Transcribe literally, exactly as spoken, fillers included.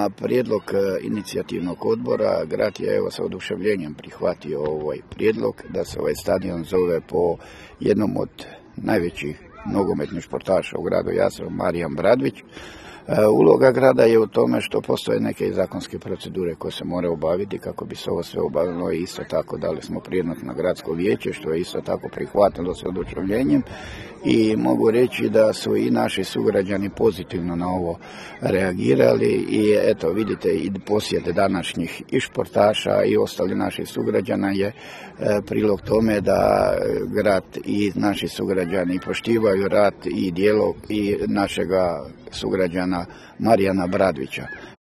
Na prijedlog inicijativnog odbora grad je evo sa oduševljenjem prihvatio ovaj prijedlog da se ovaj stadion zove po jednom od najvećih nogometnih športaša u gradu Jastrebu, Marijan Bradvić. Uloga grada je u tome što postoje neke zakonske procedure koje se moraju obaviti kako bi se ovo sve obavilo i isto tako dali smo prijedlog na gradsko vijeće što je isto tako prihvatilo s oduševljenjem i mogu reći da su i naši sugrađani pozitivno na ovo reagirali i eto vidite i posjete današnjih i športaša i ostali naših sugrađana je prilog tome da grad i naši sugrađani poštivaju rad i djelo i našega sugrađana Marijana Bradvića.